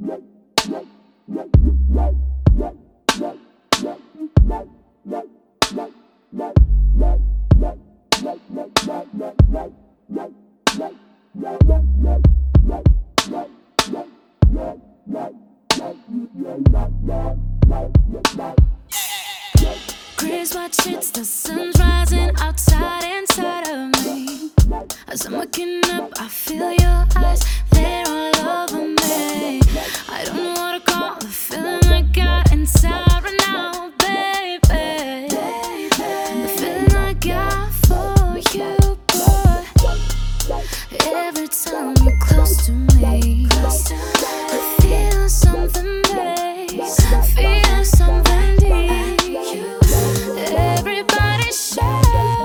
Chris, watch it's the sun's rising outside inside of me. As I'm waking up, I feel your eyes, they're all over me. I don't know what to call the feeling I got inside right now, baby. The feeling I got for you, boy. Every time you're close to me, I feel something, babe. I feel something deep. Everybody should.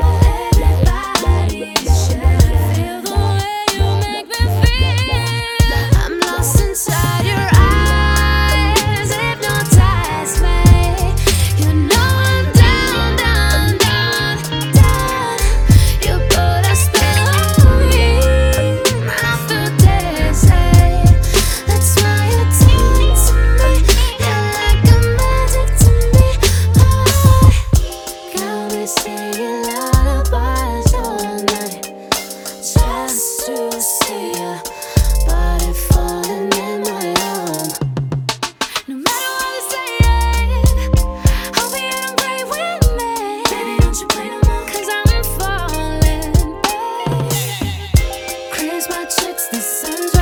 Feel the way you make me feel. I'm lost inside your eyes, hypnotize me. You know I'm down, down, down, down. You put a spell on me, I feel dizzy. That's why you talk to me, you're like a magic to me. Got me singing lullabies all night, just to see your body falling in my arms. No matter what we say, hope you don't play with me. Baby, don't you play no more, 'cause I'm falling. Chris, watch it's the sun's